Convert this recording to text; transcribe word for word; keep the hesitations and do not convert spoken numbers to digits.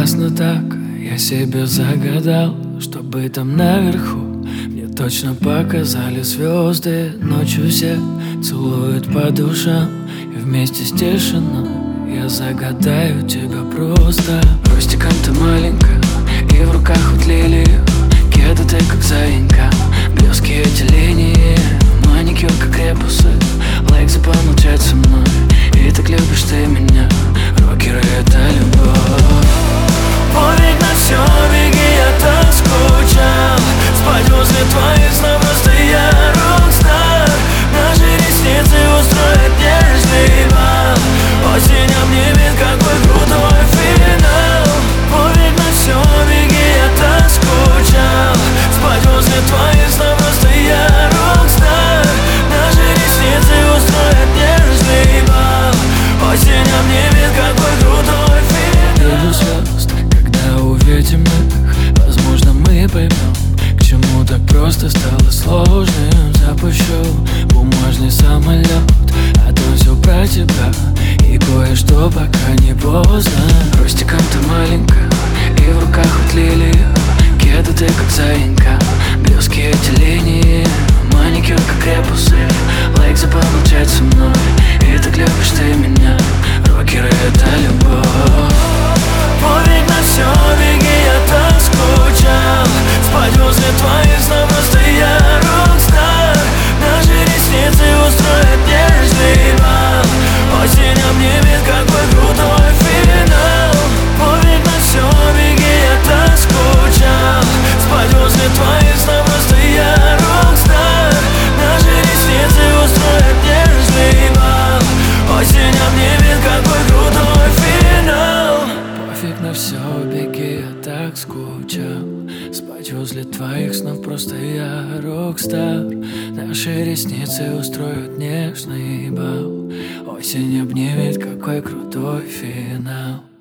классно так, я себе загадал, чтобы там наверху мне точно показали звезды. Ночью все целуют по душам, и вместе с тишиной я загадаю тебя просто. Ростиком ты маленькая, и в руках вот лилии, кеды ты как заинька, блески эти линии, маникюр как ребусы, лайк за помолчать со мной. И так любишь ты меня, рокеры это любовь. Поверь на все, беги, я так скучал. Спать возле твоих снов, просто я рок-стар. Наши ресницы устроят нежный бал. Осень обнимет, какой крутой финал. Поверь на все, беги, я так скучал. Спать возле твоих снов, просто я рок-стар. Наши ресницы устроят нежный бал. Осень обнимет, какой крутой финал. Вижу звезд, когда увидим их, возможно, мы поймем, к чему так просто стало сложным. Запущу бумажный самолет, а то все про тебя, и кое-что пока не поздно. Ростиком ты маленькая, и в руках вот лилии, кеды ты как заинька, блески эти линии, маникюр как ребусы, лайк за помолчать со мной. И так любишь ты меня, рокеры это любовь. Поверь на все, беги, я так скучал. Спать возле твоих снов, просто я рок-стар. Наши ресницы устроят нежный бал. Осень обнимет, какой крутой финал. Поверь на все, беги, я так скучал. Спать возле твоих снов, просто я рок-стар. Наши ресницы устроят нежный бал. Осень обнимет, какой крутой финал. Пофиг на все, беги, я так скучал. Спать возле твоих снов, просто я рок-стар. Наши ресницы устроят нежный бал. Осень обнимет, какой крутой финал.